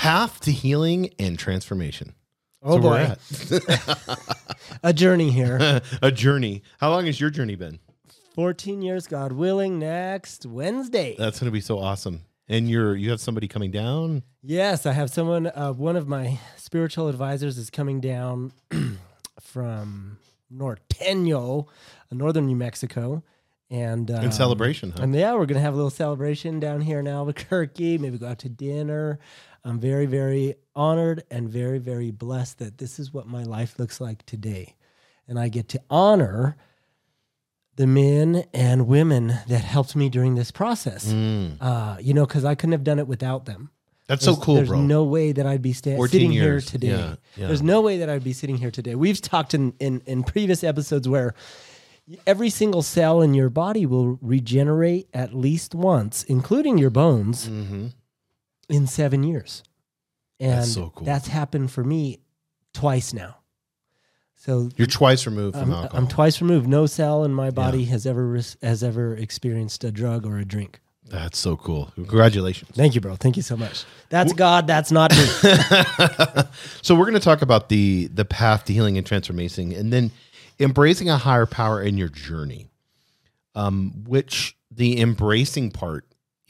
path to healing and transformation. Oh, so boy. A journey here. A journey. How long has your journey been? 14 years, God willing, next Wednesday. That's going to be so awesome. And you have somebody coming down? Yes, I have someone, one of my spiritual advisors is coming down from Norteño, northern New Mexico. And In celebration, huh? And yeah, we're going to have a little celebration down here in Albuquerque, maybe go out to dinner. I'm very, very honored and very, very blessed that this is what my life looks like today. And I get to honor the men and women that helped me during this process. Because I couldn't have done it without them. That's so cool, there's bro. no way that I'd be sitting here today. Yeah. There's no way that I'd be sitting here today. We've talked in previous episodes where every single cell in your body will regenerate at least once, including your bones, in 7 years. And That's so cool. That's happened for me twice now. So You're twice removed from alcohol. I'm twice removed. No cell in my body has ever experienced a drug or a drink. That's so cool. Congratulations. Thank you, bro. Thank you so much. That's God. That's not me. So we're going to talk about the path to healing and transformation, and then embracing a higher power in your journey, which the embracing part,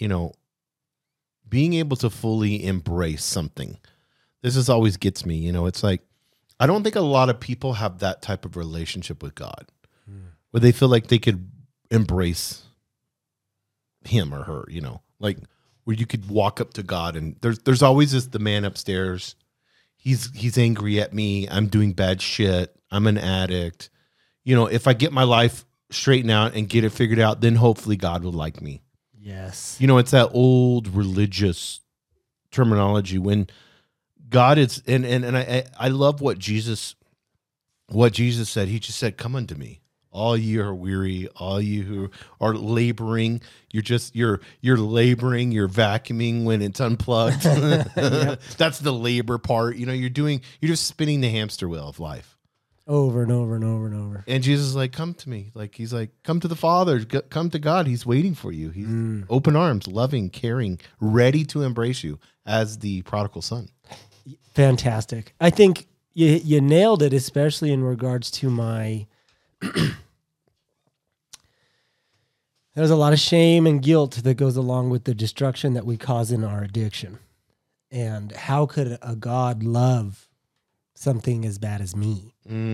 being able to fully embrace something. This always gets me. It's like, I don't think a lot of people have that type of relationship with God where they feel like they could embrace him or her, like where you could walk up to God and there's always the man upstairs. He's angry at me. I'm doing bad shit. I'm an addict. If I get my life straightened out and get it figured out, then hopefully God will like me. Yes. It's that old religious terminology when God is, and I love what Jesus said. He just said, "Come unto me, all you are weary, all you who are laboring." You're laboring, you're vacuuming when it's unplugged. That's the labor part. You're just spinning the hamster wheel of life. Over and over and over and over. And Jesus is like, come to me. Like, he's like, come to the Father, come to God. He's waiting for you. He's open arms, loving, caring, ready to embrace you as the prodigal son. Fantastic. I think you nailed it, especially in regards to my... There's a lot of shame and guilt that goes along with the destruction that we cause in our addiction. And how could a God love something as bad as me?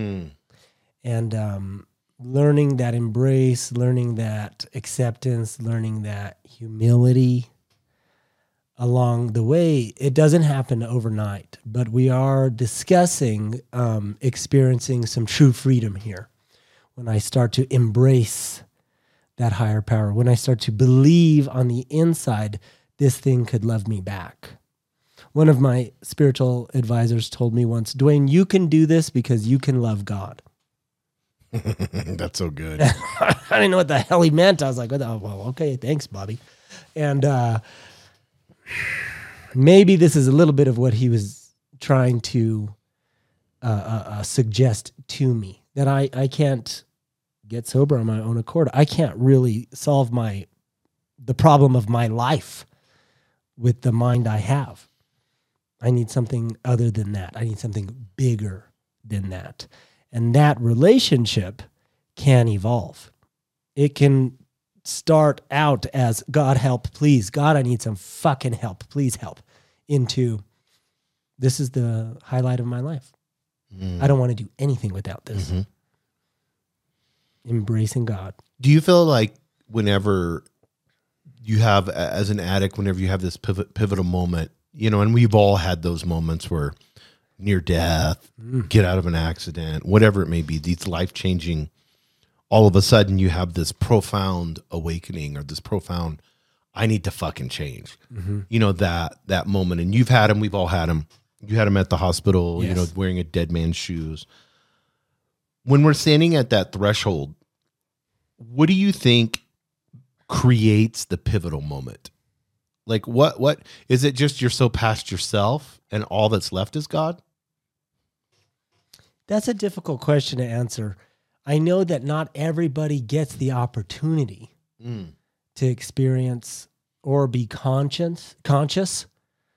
And learning that embrace, learning that acceptance, learning that humility along the way. It doesn't happen overnight, but we are discussing experiencing some true freedom here. When I start to embrace that higher power, when I start to believe on the inside, this thing could love me back. One of my spiritual advisors told me once, Dwayne, you can do this because you can love God. That's so good. I didn't know what the hell he meant. I was like, oh, well, okay, thanks, Bobby. And maybe this is a little bit of what he was trying to suggest to me, that I can't get sober on my own accord. I can't really solve the problem of my life with the mind I have. I need something other than that. I need something bigger than that. And that relationship can evolve. It can start out as, God, help, please. God, I need some fucking help. Please help. Into, this is the highlight of my life. I don't want to do anything without this. Embracing God. Do you feel like whenever you have, as an addict, whenever you have this pivotal moment, and we've all had those moments where near death, get out of an accident, whatever it may be, these life-changing, all of a sudden you have this profound awakening or this profound, I need to fucking change. That moment. And you've had them, we've all had them. You had them at the hospital, Yes. Wearing a dead man's shoes. When we're standing at that threshold, what do you think creates the pivotal moment? Like what is it? Just you're so past yourself and all that's left is God? That's a difficult question to answer. I know that not everybody gets the opportunity to experience or be conscious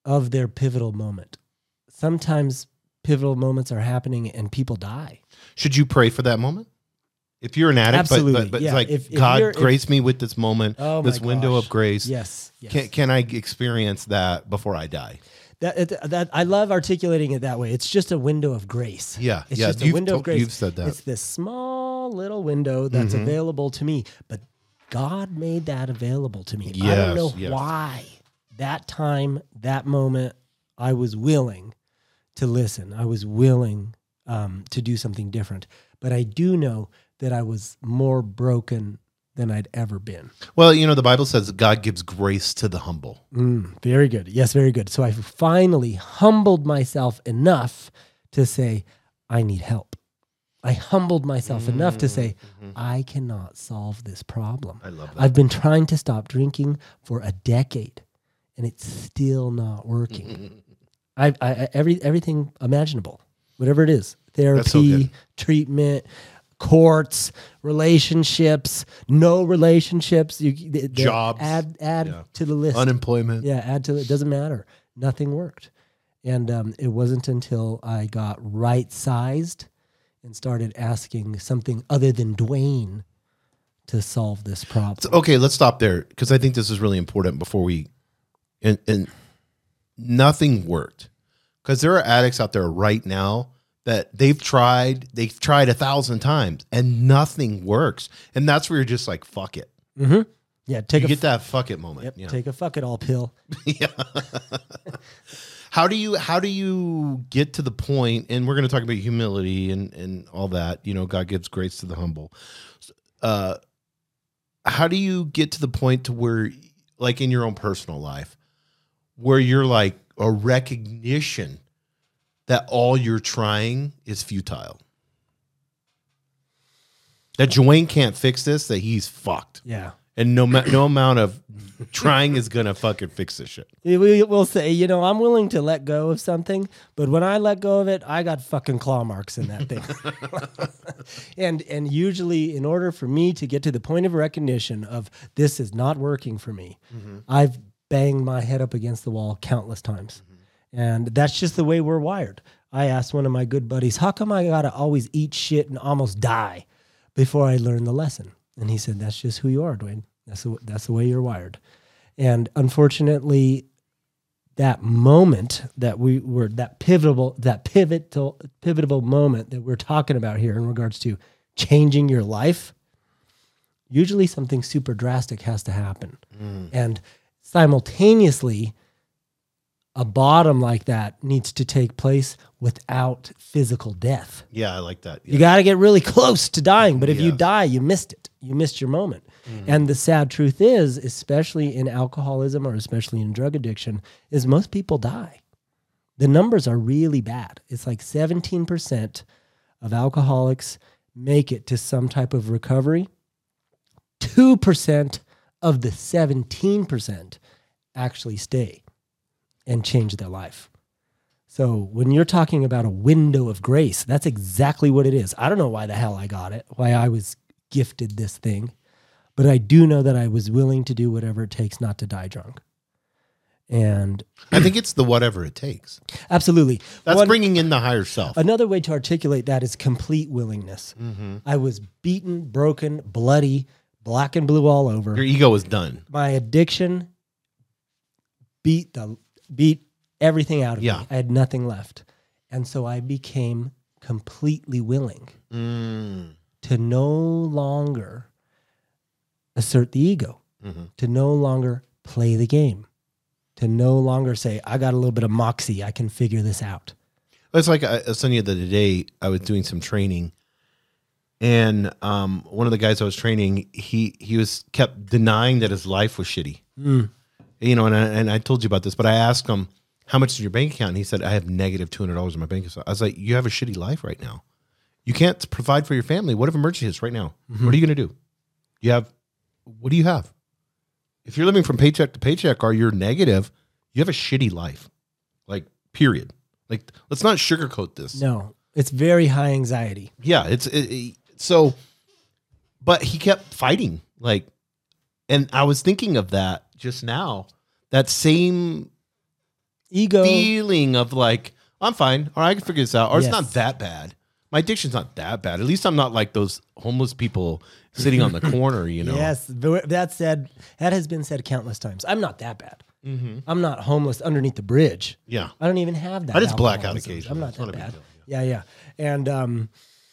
of their pivotal moment. Sometimes pivotal moments are happening and people die. Should you pray for that moment? If you're an addict, Absolutely. but Yeah. it's like, If God, grace me with this moment, Oh my this window gosh. of grace. Yes. Yes. Can I experience that before I die? That I love articulating it that way. It's just a window of grace. Yeah. It's yeah. just a window of grace. You've said that. It's this small little window that's available to me, but God made that available to me. I don't know Yes. why. That time, that moment, I was willing to listen. I was willing to do something different. But I do know that I was more broken than I'd ever been. Well, the Bible says that God gives grace to the humble. Very good. Yes, very good. So I finally humbled myself enough to say, I need help. I humbled myself enough to say, I cannot solve this problem. I love that. I've been trying to stop drinking for a decade, and it's still not working. Everything imaginable, whatever it is, That's so therapy, good. treatment, courts, relationships, no relationships, Jobs. add Yeah. to the list. Unemployment. Yeah, add to it. Doesn't matter. Nothing worked. And it wasn't until I got right-sized and started asking something other than Dwayne to solve this problem. So, okay, let's stop there because I think this is really important before we. And nothing worked because there are addicts out there right now that they've tried 1,000 times and nothing works, and that's where you're just like, fuck it. Mm-hmm. Yeah, You get that fuck it moment. Yep, Yeah. take a fuck it all pill. Yeah. How do you get to the point, and we're going to talk about humility and all that, God gives grace to the humble. How do you get to the point to where, like in your own personal life, where you're like a recognition that all you're trying is futile? That Dwayne can't fix this, that he's fucked. Yeah. And no amount of trying is going to fucking fix this shit. We'll say, I'm willing to let go of something, but when I let go of it, I got fucking claw marks in that thing. and usually, in order for me to get to the point of recognition of this is not working for me, I've banged my head up against the wall countless times. And that's just the way we're wired. I asked one of my good buddies, how come I got to always eat shit and almost die before I learn the lesson? And he said, that's just who you are, Dwayne. That's the way you're wired. And unfortunately, that moment that we were, that pivotal moment that we're talking about here in regards to changing your life, usually something super drastic has to happen. And simultaneously, a bottom like that needs to take place without physical death. Yeah, I like that. Yeah. You got to get really close to dying. But if you Yes. die, you missed it. You missed your moment. And the sad truth is, especially in alcoholism or especially in drug addiction, is most people die. The numbers are really bad. It's like 17% of alcoholics make it to some type of recovery. 2% of the 17% actually stay and change their life. So when you're talking about a window of grace, that's exactly what it is. I don't know why the hell I got it, why I was gifted this thing, but I do know that I was willing to do whatever it takes not to die drunk. And I think it's the whatever it takes. absolutely. That's bringing in the higher self. Another way to articulate that is complete willingness. I was beaten, broken, bloody, black and blue all over. Your ego is done. My addiction beat everything out of Yeah. me. I had nothing left. And so I became completely willing to no longer assert the ego, to no longer play the game, to no longer say, I got a little bit of moxie, I can figure this out. It's like I was telling you the other day, I was doing some training, and one of the guys I was training, he was kept denying that his life was shitty. And I told you about this, but I asked him, how much is your bank account? And he said, I have negative $200 in my bank account. I was like, you have a shitty life right now. You can't provide for your family. What if emergency hits right now? What are you going to do? What do you have? If you're living from paycheck to paycheck or you're negative, you have a shitty life. Like, period. Like, let's not sugarcoat this. No, it's very high anxiety. Yeah, so, but he kept fighting. Like, and I was thinking of that just now. That same Ego. feeling of like, I'm fine, or I can figure this out, or Yes. it's not that bad. My addiction's not that bad. At least I'm not like those homeless people sitting on the corner, you know? Yes, that has been said countless times. I'm not that bad. I'm not homeless underneath the bridge. Yeah. I don't even have that. I just black out alcoholism. occasionally. I'm not It's not that a big bad. deal, Yeah, and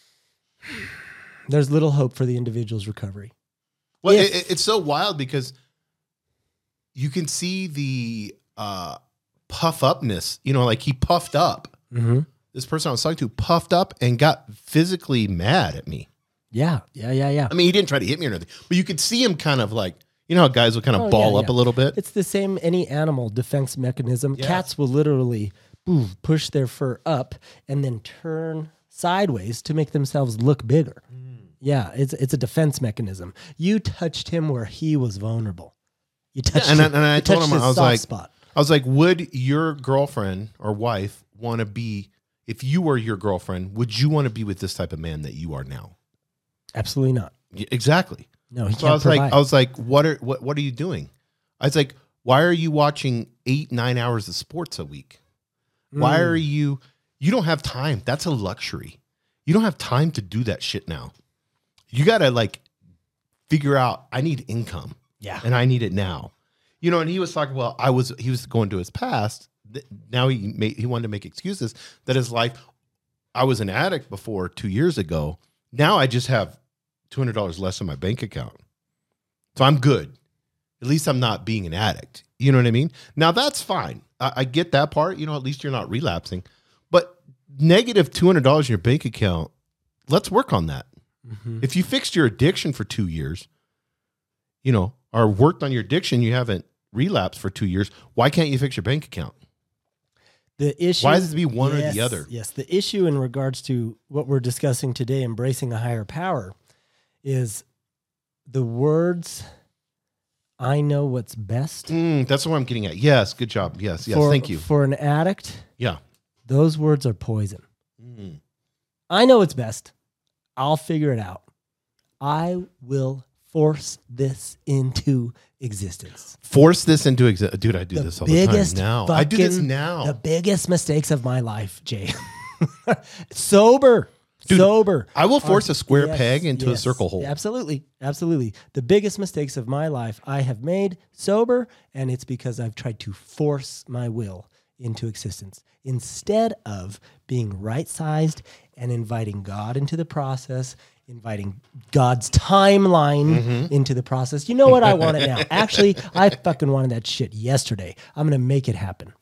there's little hope for the individual's recovery. Well, If- it's so wild because you can see the puff upness, you know, like he puffed up. Mm-hmm. This person I was talking to puffed up and got physically mad at me. Yeah. I mean, he didn't try to hit me or anything, but you could see him kind of like, you know how guys will kind of Oh, ball yeah, up yeah. a little bit? It's the same any animal defense mechanism. Yes. Cats will literally push their fur up and then turn sideways to make themselves look bigger. Yeah, it's a defense mechanism. You touched him where he was vulnerable. You touched and him, I you told touched him, his I was soft like, spot. would your girlfriend or wife want to be, if you were your girlfriend, would you want to be with this type of man that you are now? Absolutely not. Yeah, exactly. No, he So I can't was provide. like, what are you doing? I was like, why are you watching 8-9 hours of sports a week? Why are you don't have time. That's a luxury. You don't have time to do that shit now. You got to like figure out, I need income. Yeah. And I need it now. You know, and he was talking, well, he was going to his past. Now he wanted to make excuses that his life, I was an addict before 2 years ago. Now I just have $200 less in my bank account. So I'm good. At least I'm not being an addict. You know what I mean? Now that's fine. I get that part. You know, at least you're not relapsing. But negative $200 in your bank account, let's work on that. If you fixed your addiction for 2 years, you know, or worked on your addiction, you haven't relapsed for 2 years. Why can't you fix your bank account? The issue. Why does it be one or the other? Yes, the issue in regards to what we're discussing today, embracing a higher power, is the words, I know what's best. That's what I'm getting at. Yes, good job. Yes, thank you. For an addict, Yeah. those words are poison. I know what's best. I'll figure it out. I will force this into existence. Force this into existence. Dude, I do this all the time now. I do this fucking- now. The biggest mistakes of my life, Jay. Sober. I will force a square peg into a circle hole. Absolutely. The biggest mistakes of my life I have made sober, and it's because I've tried to force my will into existence instead of being right-sized and inviting God into the process, inviting God's timeline into the process. You know what? I want it now. Actually, I fucking wanted that shit yesterday. I'm going to make it happen.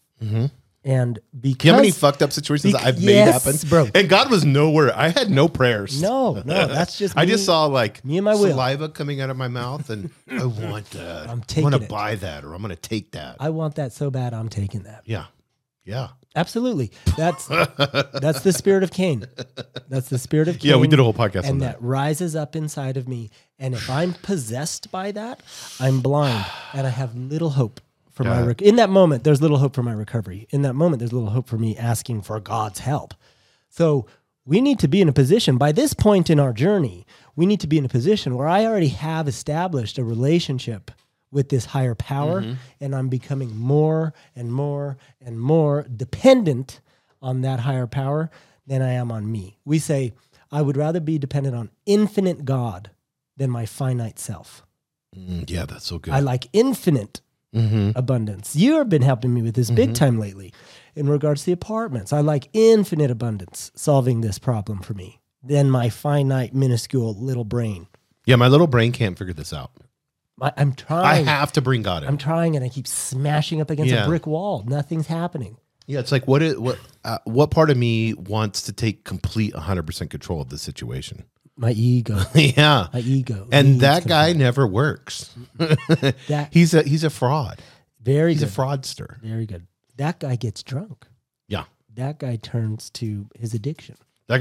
And because Do you know how many fucked up situations I've made Yes, happen? bro. And God was nowhere. I had no prayers. No, that's just I me. just saw like me and my will. saliva coming out of my mouth, and I want that. I'm I'm taking going to it. buy that, or I'm going to take that. I want that so bad. I'm taking that. Yeah. Absolutely. That's the spirit of Cain. That's the spirit of Cain. Yeah, we did a whole podcast on and that. that rises up inside of me. And if I'm possessed by that, I'm blind and I have little hope for my in that moment. There's little hope for my recovery. In that moment, there's little hope for me asking for God's help. So we need to be in a position by this point in our journey. We need to be in a position where I already have established a relationship with this higher power, and I'm becoming more and more and more dependent on that higher power than I am on me. We say, I would rather be dependent on infinite God than my finite self. Yeah, that's so good. I like infinite abundance. You have been helping me with this big time lately in regards to the apartments. I like infinite abundance solving this problem for me than my finite, minuscule little brain. Yeah, my little brain can't figure this out. I'm I trying. have to bring God in. I'm trying, and I keep smashing up against Yeah. a brick wall. Nothing's happening. Yeah, it's like what part of me wants to take complete 100% control of the situation? My ego. Yeah. My ego. And needs that guy control. never works. That He's a fraud. very He's good. a fraudster. Very good. That guy gets drunk. Yeah. That guy turns to his addiction.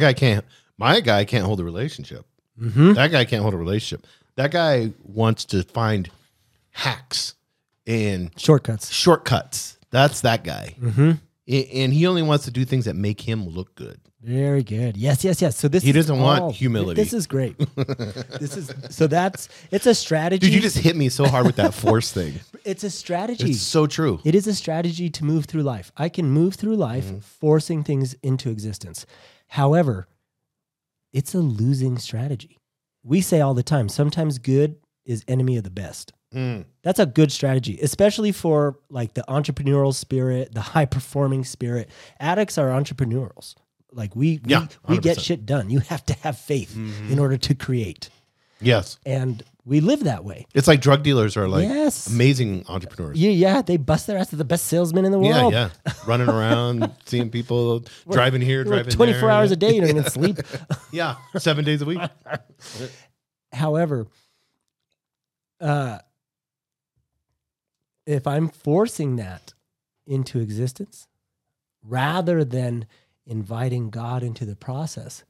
My guy can't hold a relationship. That guy can't hold a relationship. That guy wants to find hacks and Shortcuts. shortcuts. That's that guy. And he only wants to do things that make him look good. Very good. Yes. So He doesn't want humility. This is great. It's a strategy. Dude, you just hit me so hard with that force thing. It's a strategy. It's so true. It is a strategy to move through life. I can move through life forcing things into existence. However, it's a losing strategy. We say all the time, sometimes good is enemy of the best. That's a good strategy, especially for like the entrepreneurial spirit, the high performing spirit. Addicts are entrepreneurs. Like we get shit done. You have to have faith in order to create. Yes. And we live that way. It's like drug dealers are like Yes. amazing entrepreneurs. Yeah, they bust their ass. They're the best salesmen in the world. Yeah. Running around, seeing people driving here, You work driving 24 there. hours a day. You don't even sleep. Yeah. 7 days a week. However, if I'm forcing that into existence rather than inviting God into the process,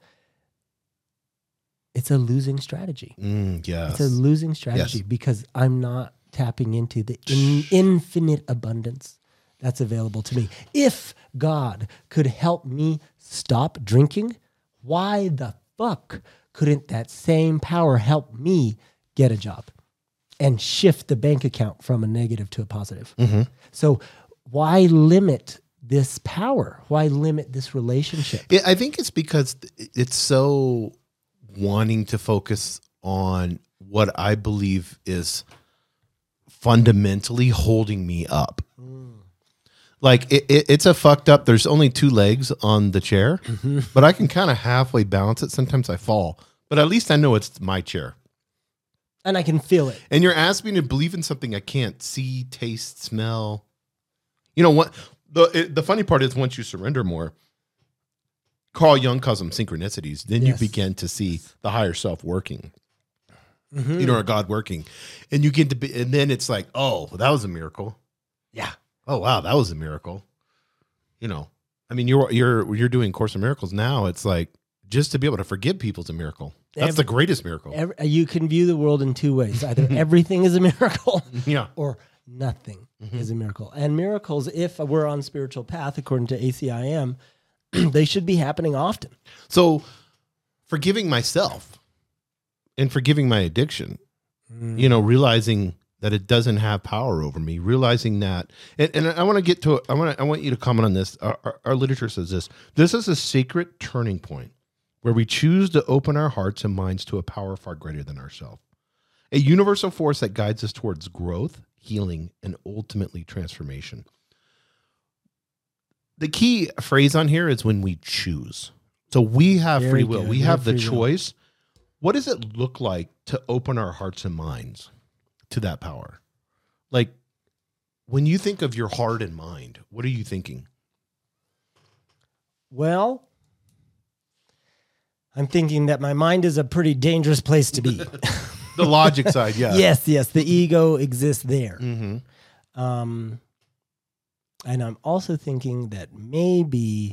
it's a losing strategy. Yes. It's a losing strategy because I'm not tapping into the infinite abundance that's available to me. If God could help me stop drinking, why the fuck couldn't that same power help me get a job and shift the bank account from a negative to a positive? So why limit this power? Why limit this relationship? I think it's because it's so wanting to focus on what I believe is fundamentally holding me up. Like it's a fucked up, there's only 2 legs on the chair, but I can kind of halfway balance it. Sometimes I fall, but at least I know it's my chair. And I can feel it. And you're asking me to believe in something I can't see, taste, smell. You know what? The funny part is once you surrender more, Carl Jung calls them synchronicities. Then you begin to see the higher self working, you know, or God working, and you get to be, and then it's like, oh, that was a miracle. Yeah. Oh wow, that was a miracle. You know, I mean, you're doing Course in Miracles now. It's like just to be able to forgive people is a miracle. That's the greatest miracle. You can view the world in 2 ways: either everything is a miracle, or nothing is a miracle. And miracles, if we're on spiritual path, according to ACIM, they should be happening often. So forgiving myself and forgiving my addiction, you know, realizing that it doesn't have power over me, realizing that, and I want to get to, I want you to comment on this. Our literature says this is a sacred turning point where we choose to open our hearts and minds to a power far greater than ourselves, a universal force that guides us towards growth, healing, and ultimately transformation. The key phrase on here is when we choose. So we have free will. We have the choice. What does it look like to open our hearts and minds to that power? Like when you think of your heart and mind, what are you thinking? Well, I'm thinking that my mind is a pretty dangerous place to be. The logic side, yeah. Yes. The ego exists there. And I'm also thinking that maybe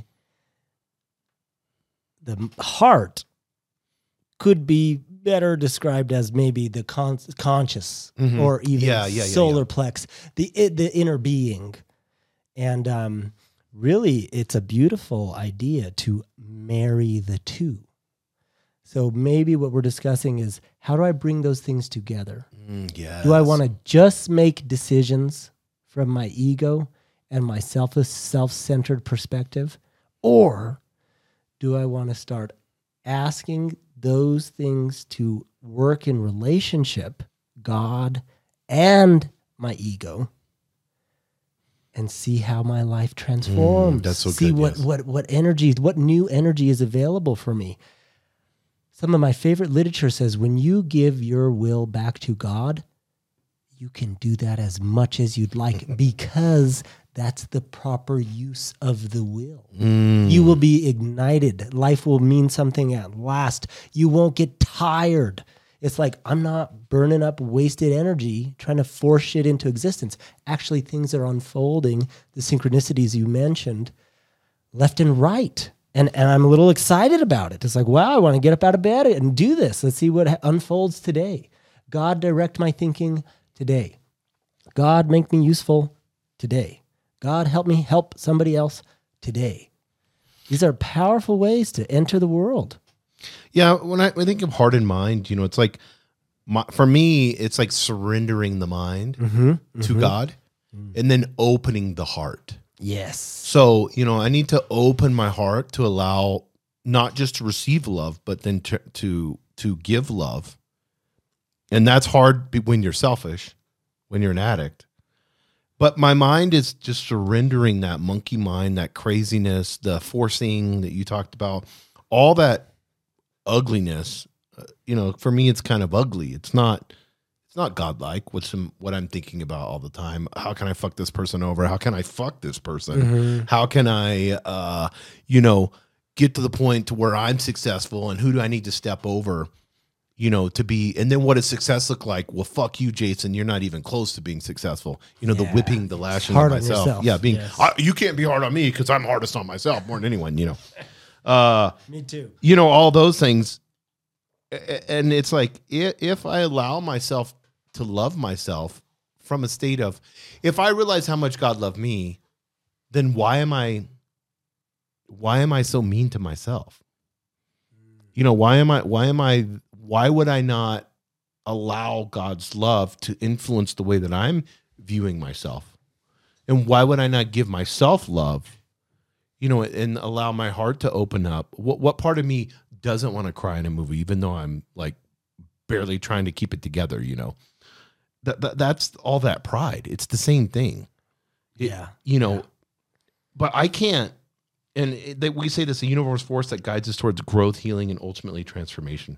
the heart could be better described as maybe the conscious or even solar plex, the inner being. And really, it's a beautiful idea to marry the two. So maybe what we're discussing is, how do I bring those things together? Do I want to just make decisions from my ego and my self-centered perspective? Or do I want to start asking those things to work in relationship, God and my ego, and see how my life transforms? That's so see good, what energy, what new energy is available for me. Some of my favorite literature says when you give your will back to God, you can do that as much as you'd like because that's the proper use of the will. You will be ignited. Life will mean something at last. You won't get tired. It's like, I'm not burning up wasted energy trying to force shit into existence. Actually, things are unfolding, the synchronicities you mentioned, left and right. And I'm a little excited about it. It's like, wow, I want to get up out of bed and do this. Let's see what unfolds today. God, direct my thinking today. God, make me useful today. God, help me help somebody else today. These are powerful ways to enter the world. Yeah, when I think of heart and mind, it's like, for me, it's like surrendering the mind to God and then opening the heart. Yes. So, I need to open my heart to allow not just to receive love, but then to give love. And that's hard when you're selfish, when you're an addict. But my mind is just surrendering that monkey mind, that craziness, the forcing that you talked about, all that ugliness. For me, it's kind of ugly. It's not godlike. What I'm thinking about all the time. How can I fuck this person over? How can I fuck this person? How can I, get to the point to where I'm successful, and who do I need to step over, to be, and then what does success look like? Well, fuck you, Jason. You're not even close to being successful. The whipping, the lashing hard of on myself. yourself. Yeah. Yes. You can't be hard on me because I'm hardest on myself more than anyone, Me too. all those things. And it's like, if I allow myself to love myself from a state of, if I realize how much God loved me, then why am I so mean to myself? Why would I not allow God's love to influence the way that I'm viewing myself? And why would I not give myself love, and allow my heart to open up? What part of me doesn't want to cry in a movie, even though I'm like barely trying to keep it together, that's all that pride. It's the same thing. But I can't. And we say this, a universal force that guides us towards growth, healing, and ultimately transformation.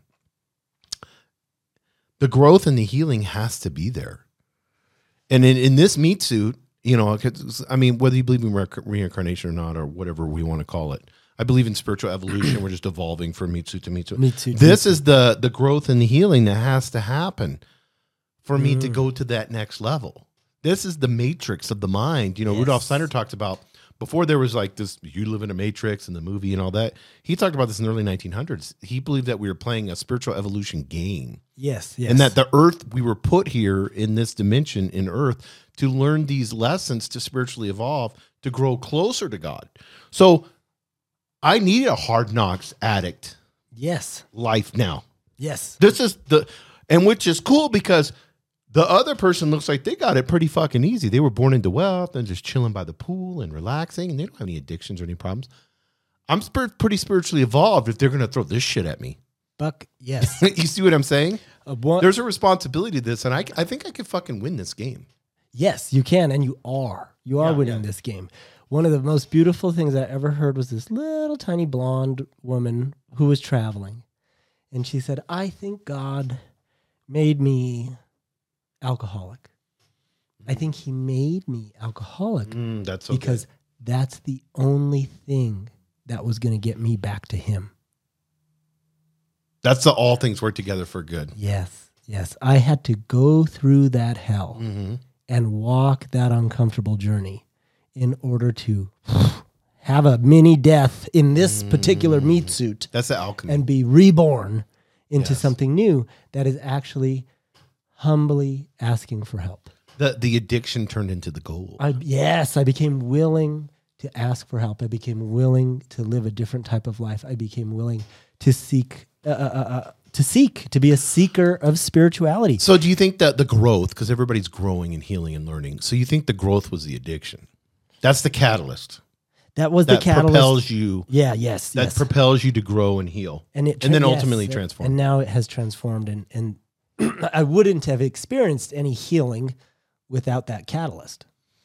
The growth and the healing has to be there. And in this meat suit, whether you believe in reincarnation or not, or whatever we want to call it, I believe in spiritual evolution. We're just evolving from meat suit to meat suit. This is the growth and the healing that has to happen for me to go to that next level. This is the matrix of the mind. Rudolf Steiner talked about, before there was like this, you live in a matrix and the movie and all that. He talked about this in the early 1900s. He believed that we were playing a spiritual evolution game. Yes. And that the earth, we were put here in this dimension in earth to learn these lessons, to spiritually evolve, to grow closer to God. So I need a hard knocks addict life now. Yes. This is which is cool because the other person looks like they got it pretty fucking easy. They were born into wealth and just chilling by the pool and relaxing, and they don't have any addictions or any problems. I'm pretty spiritually evolved if they're going to throw this shit at me. Buck, yes. You see what I'm saying? There's a responsibility to this, and I think I could fucking win this game. Yes, you can, and you are. You are winning this game. One of the most beautiful things I ever heard was this little tiny blonde woman who was traveling. And she said, I think God made me alcoholic. I think he made me alcoholic that's okay. because that's the only thing that was going to get me back to him. That's the all things work together for good. Yes, yes. I had to go through that hell and walk that uncomfortable journey in order to have a mini death in this particular meat suit. That's the alchemy. And be reborn into something new that is actually humbly asking for help. The addiction turned into the goal. I became willing to ask for help. I became willing to live a different type of life. I became willing to seek, to be a seeker of spirituality. So do you think that the growth, because everybody's growing and healing and learning, so you think the growth was the addiction? That's the catalyst. That was the catalyst. Propels you. Yeah, yes. That propels you to grow and heal. And then ultimately transform. And now it has transformed. And I wouldn't have experienced any healing without that catalyst.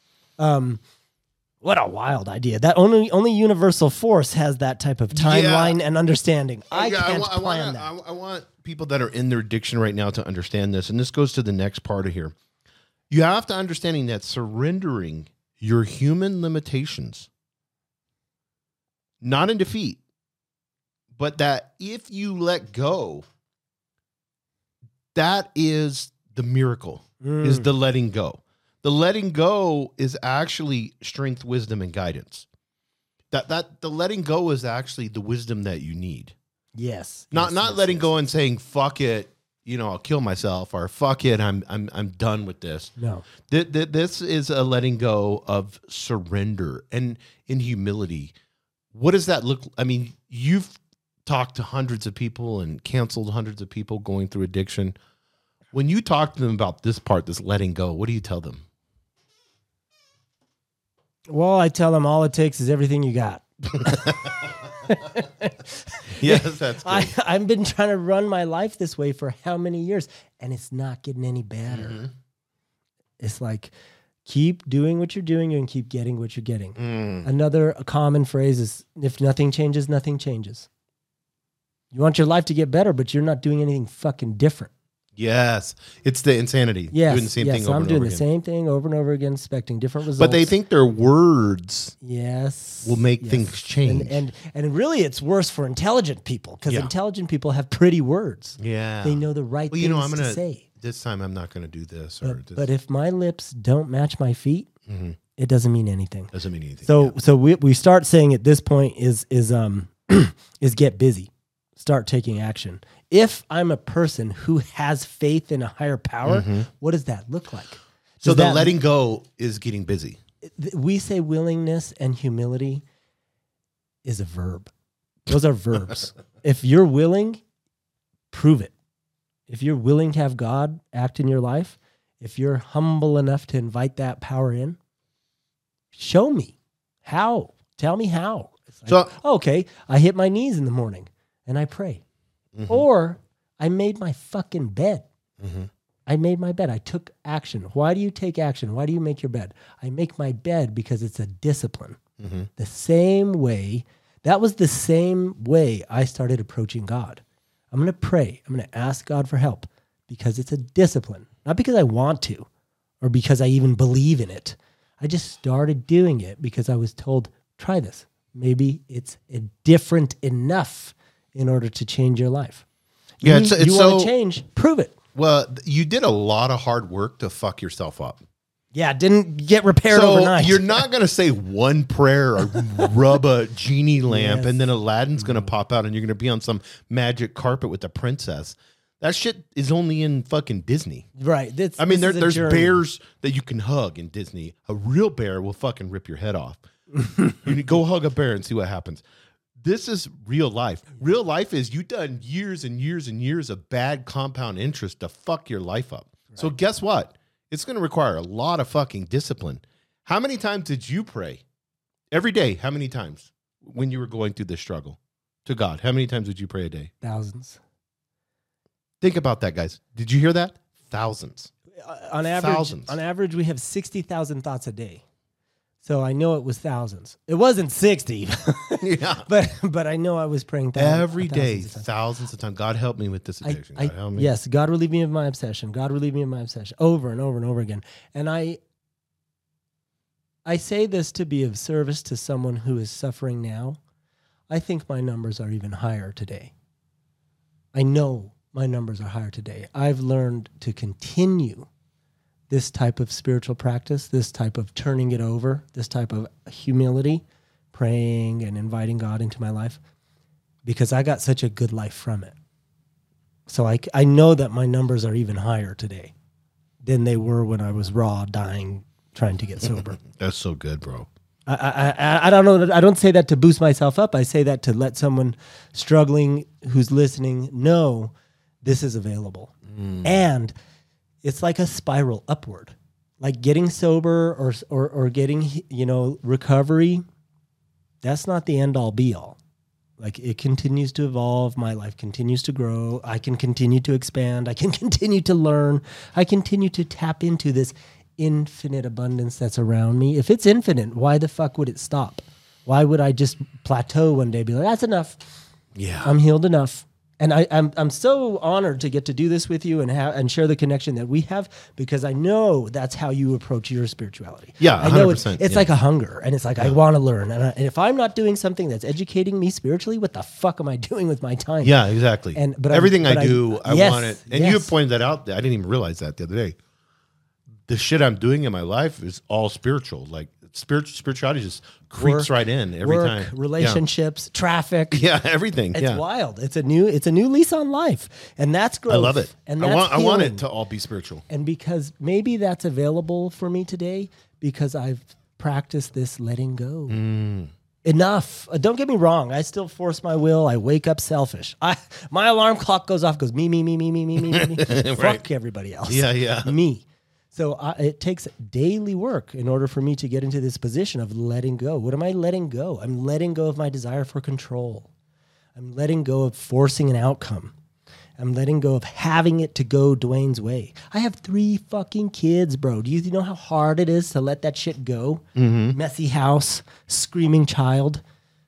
What a wild idea. That only universal force has that type of timeline and understanding. I can't plan that. I want people that are in their addiction right now to understand this. And this goes to the next part of here. You have to understanding that surrendering your human limitations, not in defeat, but that if you let go, that is the miracle, is the letting go. The letting go is actually strength, wisdom, and guidance. That the letting go is actually the wisdom that you need. Yes. Not letting go and saying, fuck it, I'll kill myself, or fuck it, I'm done with this. No. This is a letting go of surrender and in humility. What does that look? I mean, you've talked to hundreds of people and counseled hundreds of people going through addiction. When you talk to them about this part, this letting go, what do you tell them? Well, I tell them all it takes is everything you got. Yes, that's good. I've been trying to run my life this way for how many years, and it's not getting any better. Mm-hmm. It's like, keep doing what you're doing and keep getting what you're getting. Mm. Another common phrase is, if nothing changes, nothing changes. You want your life to get better, but you're not doing anything fucking different. Yes, it's the insanity. Yes, doing the same thing over I'm and doing over the again. same thing over and over again, expecting different results. But they think their words yes will make yes. things change. And really, it's worse for intelligent people, because Yeah. intelligent people have pretty words. Yeah, They know the right things I'm to gonna say. this time. I'm not gonna do this or this. But if my lips don't match my feet, Mhm. it doesn't mean anything. Doesn't mean anything. So we start saying at this point is is get busy, start taking action. If I'm a person who has faith in a higher power, what does that look like? So Does the that- letting go is getting busy. we say willingness and humility is a verb. Those are verbs. If you're willing, prove it. If you're willing to have God act in your life, if you're humble enough to invite that power in, show me how. Tell me how. It's like, So- okay, I hit my knees in the morning and I pray. Or I made my fucking bed. I made my bed. I took action. Why do you take action? Why do you make your bed? I make my bed because it's a discipline. The same way, that was the same way I started approaching God. I'm going to pray. I'm going to ask God for help because it's a discipline, not because I want to or because I even believe in it. I just started doing it because I was told, try this. Maybe it's different enough in order to change your life. Yeah, you it's want so- to change, prove it. Well, you did a lot of hard work to fuck yourself up. Yeah, didn't get repaired So overnight. you're not going to say one prayer or rub a genie lamp Yes. and then Aladdin's going to pop out and you're going to be on some magic carpet with the princess. That shit is only in fucking Disney. right. This I mean, is a there's journey. bears that you can hug in Disney. A real bear will fucking rip your head off. You need to go hug a bear and see what happens. This is real life. Real life is you done years and years and years of bad compound interest to fuck your life up. So guess what? It's going to require a lot of fucking discipline. How many times did you pray? Every day, how many times when you were going through this struggle to God? How many times did you pray a day? Thousands. Think about that, guys. Did you hear that? Thousands. On average, Thousands. we have 60,000 thoughts a day. So I know it was thousands. It wasn't 60, Yeah. but I know I was praying Every day, thousands of times. thousands of times. God help me with this addiction. God help me. Yes, God relieve me of my obsession. God relieve me of my obsession, over and over and over again. And I say this to be of service to someone who is suffering now. I think my numbers are even higher today. I know my numbers are higher today. I've learned to continue this type of spiritual practice, this type of turning it over, this type of humility, praying and inviting God into my life, because I got such a good life from it. So I know that my numbers are even higher today than they were when I was raw, dying, trying to get sober. That's so good, bro. I don't know. I don't say that to boost myself up. I say that to let someone struggling who's listening know this is available. And it's like a spiral upward, like getting sober or getting, recovery. That's not the end all be all. Like it continues to evolve. My life continues to grow. I can continue to expand. I can continue to learn. I continue to tap into this infinite abundance that's around me. If it's infinite, why the fuck would it stop? Why would I just plateau one day, be like, that's enough. Yeah. I'm healed enough. And I'm so honored to get to do this with you and share the connection that we have, because I know that's how you approach your spirituality. Yeah, I know it's 100%, yeah. like a hunger, and it's like I want to learn. And if I'm not doing something that's educating me spiritually, what the fuck am I doing with my time? Yeah, exactly. But everything I I do, I yes, want it. And you pointed that out. I didn't even realize that the other day. The shit I'm doing in my life is all spiritual. Like spirituality just creeps right in every work, time. relationships, traffic. Yeah, everything. It's wild. It's a new lease on life, and that's growth. I love it. And that's I want healing. it to all be spiritual. And because maybe that's available for me today because I've practiced this letting go. Enough. Don't get me wrong. I still force my will. I wake up selfish. My alarm clock goes off, goes me. Right. Fuck everybody else. Yeah. Me. So it takes daily work in order for me to get into this position of letting go. What am I letting go? I'm letting go of my desire for control. I'm letting go of forcing an outcome. I'm letting go of having it to go Dwayne's way. I have 3 fucking kids, bro. Do you know how hard it is to let that shit go? Messy house, screaming child.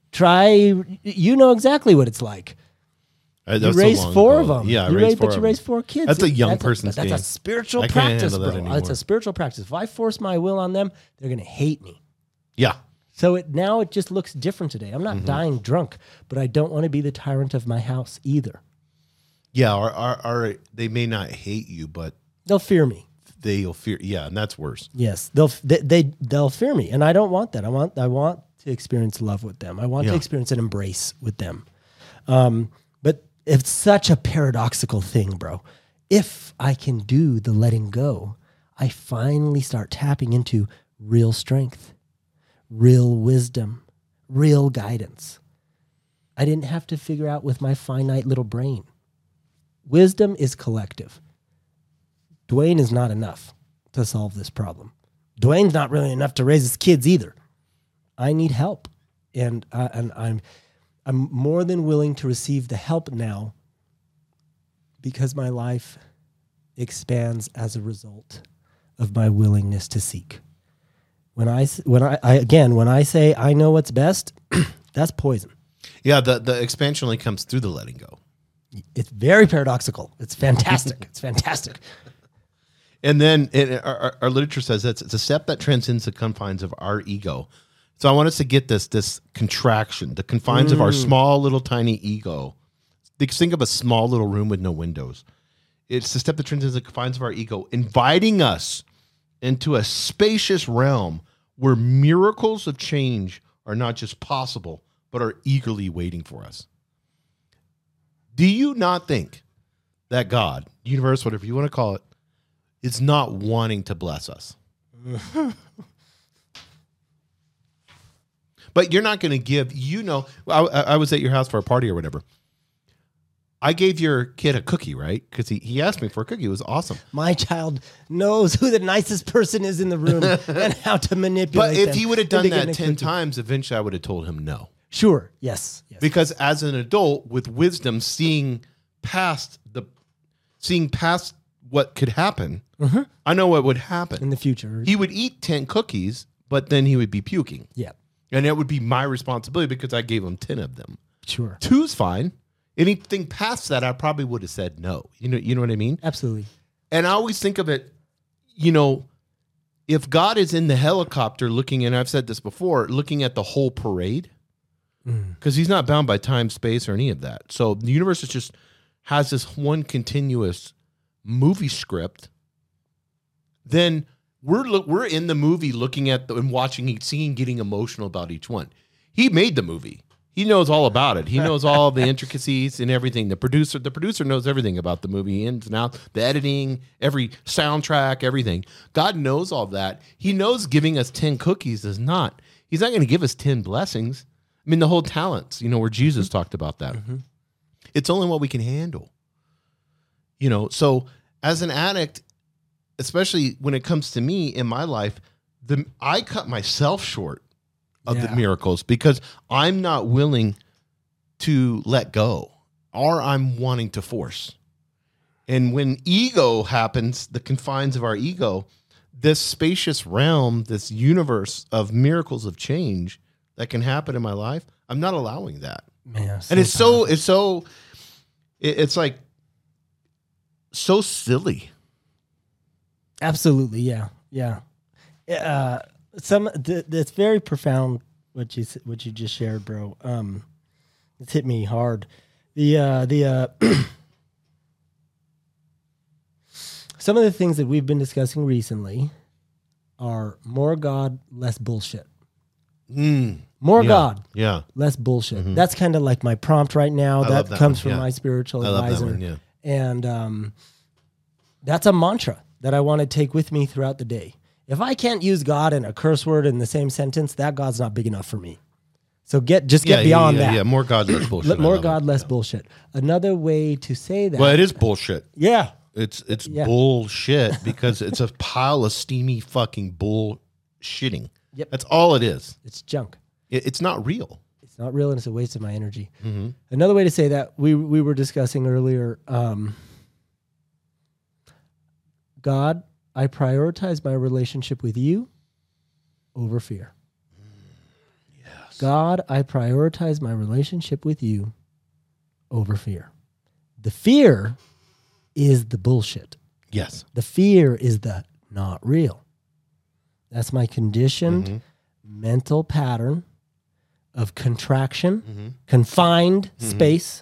You know exactly what it's like. You raised 4 of them. Yeah, you raised 4 kids. That's a young person's game. That's a spiritual practice, bro. It's a spiritual practice. If I force my will on them, they're going to hate me. Yeah. So now it just looks different today. I'm not dying drunk, but I don't want to be the tyrant of my house either. Yeah, or they may not hate you, but they'll fear me. They'll fear, yeah, and that's worse. Yes, they'll fear me, and I don't want that. I want to experience love with them. I want to experience an embrace with them. But it's such a paradoxical thing, bro. If I can do the letting go, I finally start tapping into real strength, real wisdom, real guidance. I didn't have to figure out with my finite little brain. Wisdom is collective. Dwayne is not enough to solve this problem. Dwayne's not really enough to raise his kids either. I need help, and I'm more than willing to receive the help now because my life expands as a result of my willingness to seek. When I say I know what's best, that's poison. Yeah, the expansion only comes through the letting go. It's very paradoxical. It's fantastic. It's fantastic. And then our literature says it's a step that transcends the confines of our ego. So I want us to get this contraction, the confines of our small little tiny ego. Think of a small little room with no windows. It's the step that transcends the confines of our ego, inviting us into a spacious realm where miracles of change are not just possible, but are eagerly waiting for us. Do you not think that God, universe, whatever you want to call it, is not wanting to bless us? But you're not going to give, I was at your house for a party or whatever. I gave your kid a cookie, right? Because he asked me for a cookie. It was awesome. My child knows who the nicest person is in the room and how to manipulate But if them he would have done that 10 cookie. times, eventually I would have told him no. Sure. Yes. Because as an adult with wisdom, seeing past what could happen, I know what would happen in the future. He would eat 10 cookies, but then he would be puking. Yeah. And it would be my responsibility because I gave him 10 of them. Sure. 2's fine. Anything past that, I probably would have said no. You know what I mean? Absolutely. And I always think of it, if God is in the helicopter looking, and I've said this before, looking at the whole parade, because he's not bound by time, space, or any of that. So the universe just has this one continuous movie script. Then we're in the movie looking at and watching, seeing, getting emotional about each one. He made the movie. He knows all about it. He knows all the intricacies and everything. The producer knows everything about the movie, ins and outs, the editing, every soundtrack, everything. God knows all that. He knows giving us 10 cookies is not. He's not going to give us 10 blessings. I mean, the whole talents, where Jesus talked about that. It's only what we can handle. So as an addict, especially when it comes to me in my life, I cut myself short of the miracles because I'm not willing to let go, or I'm wanting to force. And when ego happens, the confines of our ego, this spacious realm, this universe of miracles of change that can happen in my life, I'm not allowing that. Man, and it's like so silly. Absolutely. Yeah. It's very profound what you just shared, bro. It's hit me hard. Some of the things that we've been discussing recently are more God, less bullshit. Mm. More Yeah. God, Yeah. less bullshit. That's kind of like my prompt right now. I love That that comes one, from yeah. my spiritual I love that advisor. one, yeah. And that's a mantra that I want to take with me throughout the day. If I can't use God and a curse word in the same sentence, that God's not big enough for me. So get beyond that. Yeah, more God, less bullshit. More I love God, it. less bullshit. Another way to say that. Well, it is bullshit. Yeah. It's Yeah. bullshit because it's a pile of steamy fucking bullshitting. Yep. That's all it is. It's junk. It's not real. It's not real and it's a waste of my energy. Mm-hmm. Another way to say that, we were discussing earlier, God, I prioritize my relationship with you over fear. Yes. God, I prioritize my relationship with you over fear. The fear is the bullshit. Yes. The fear is the not real. That's my conditioned mental pattern of contraction, confined space,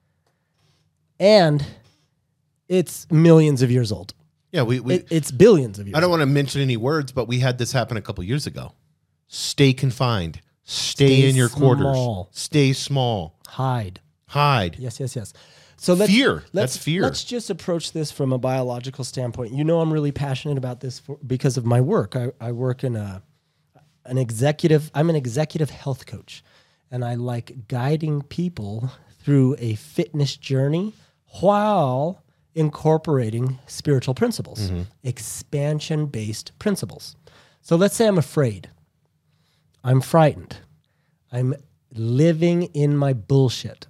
and it's millions of years old. Yeah, It's billions of years I don't old. want to mention any words, but we had this happen a couple years ago. Stay confined. Stay in your quarters. small. Stay small. Hide. Hide. Yes. So Fear. That's fear. Let's just approach this from a biological standpoint. You know, I'm really passionate about this because of my work. I work in I'm an executive health coach, and I like guiding people through a fitness journey while incorporating spiritual principles, expansion-based principles. So let's say I'm afraid. I'm frightened. I'm living in my bullshit.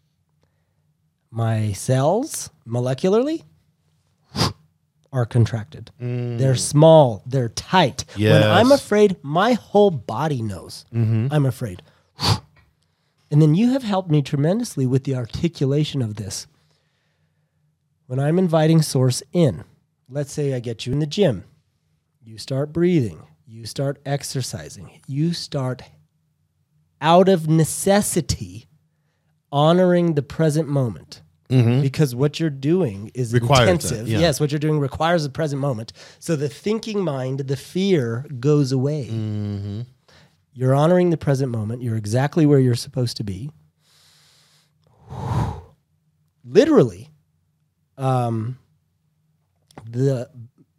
My cells, molecularly, are contracted. They're small. They're tight. Yes. When I'm afraid, my whole body knows I'm afraid. And then you have helped me tremendously with the articulation of this. When I'm inviting source in, let's say I get you in the gym. You start breathing. You start exercising. You start, out of necessity, honoring the present moment. Because what you're doing is Requires intensive. that, yeah. Yes, what you're doing requires the present moment. So the thinking mind, the fear goes away. You're honoring the present moment. You're exactly where you're supposed to be. Literally, the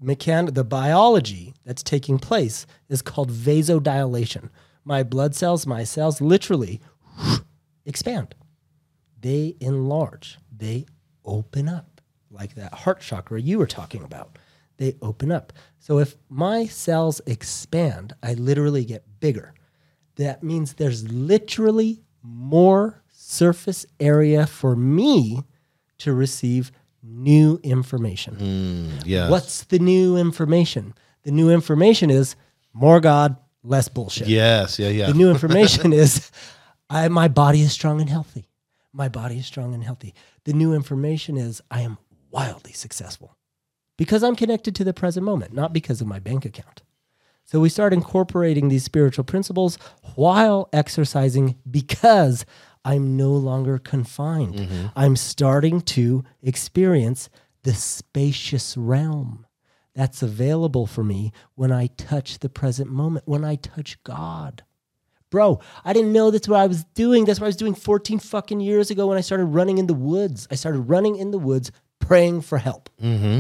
biology that's taking place is called vasodilation. My blood cells, my cells literally expand. They enlarge. They open up, like that heart chakra you were talking about. They open up. So if my cells expand, I literally get bigger. That means there's literally more surface area for me to receive new information. Yes. What's the new information? The new information is more God, less bullshit. Yes. Yeah. The new information is my body is strong and healthy. My body is strong and healthy. The new information is I am wildly successful because I'm connected to the present moment, not because of my bank account. So we start incorporating these spiritual principles while exercising because I'm no longer confined. I'm starting to experience the spacious realm that's available for me when I touch the present moment, when I touch God. Bro, I didn't know that's what I was doing. That's what I was doing 14 fucking years ago when I started running in the woods. I started running in the woods praying for help.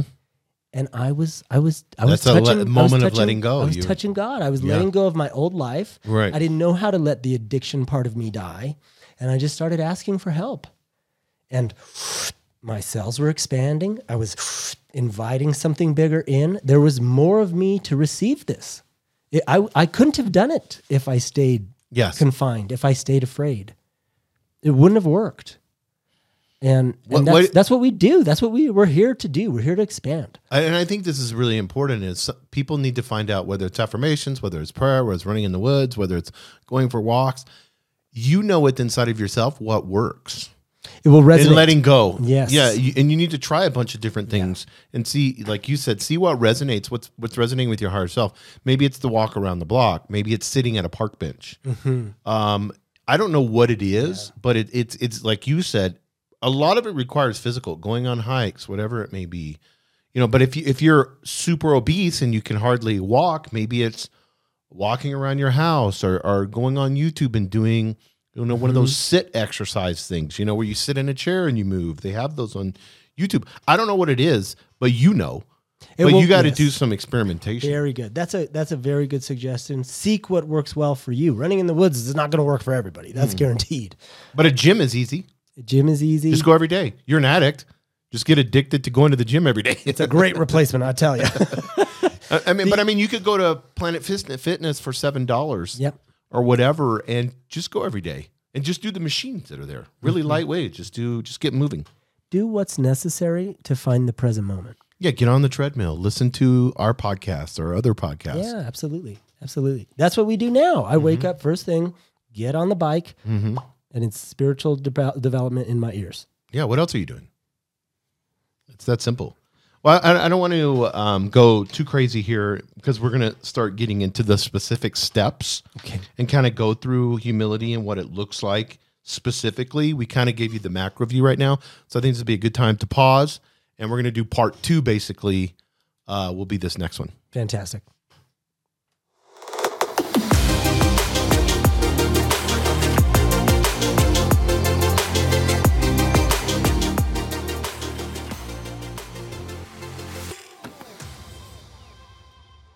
And I was That's a moment of letting go. I was touching God. I was letting go of my old life. Right. I didn't know how to let the addiction part of me die. And I just started asking for help. And my cells were expanding. I was inviting something bigger in. There was more of me to receive this. I couldn't have done it if I stayed confined, if I stayed afraid. It wouldn't have worked. And that's what we do. That's what we're here to do. We're here to expand. And I think this is really important is people need to find out whether it's affirmations, whether it's prayer, whether it's running in the woods, whether it's going for walks. You know it inside of yourself what works. It will resonate. And letting go. Yes. Yeah. And you need to try a bunch of different things and see, like you said, see what resonates, what's resonating with your higher self. Maybe it's the walk around the block. Maybe it's sitting at a park bench. I don't know what it is, but it's like you said, a lot of it requires physical, going on hikes, whatever it may be. But if you're super obese and you can hardly walk, maybe it's walking around your house or going on YouTube and doing, one of those sit exercise things, where you sit in a chair and you move. They have those on YouTube. I don't know what it is, but but you got to do some experimentation. Very good. That's a very good suggestion. Seek what works well for you. Running in the woods is not going to work for everybody. That's guaranteed. But a gym is easy. A gym is easy. Just go every day. You're an addict. Just get addicted to going to the gym every day. It's a great replacement, I tell you. You could go to Planet Fitness for $7. Yep. Or whatever, and just go every day and just do the machines that are there. Really lightweight. Just get moving. Do what's necessary to find the present moment. Yeah, get on the treadmill. Listen to our podcasts or other podcasts. Yeah, absolutely. Absolutely. That's what we do now. I wake up first thing, get on the bike, and it's spiritual development in my ears. Yeah, what else are you doing? It's that simple. Well, I don't want to go too crazy here because we're going to start getting into the specific steps and kind of go through humility and what it looks like specifically. We kind of gave you the macro view right now. So I think this would be a good time to pause. And we're going to do part 2, basically, will be this next one. Fantastic.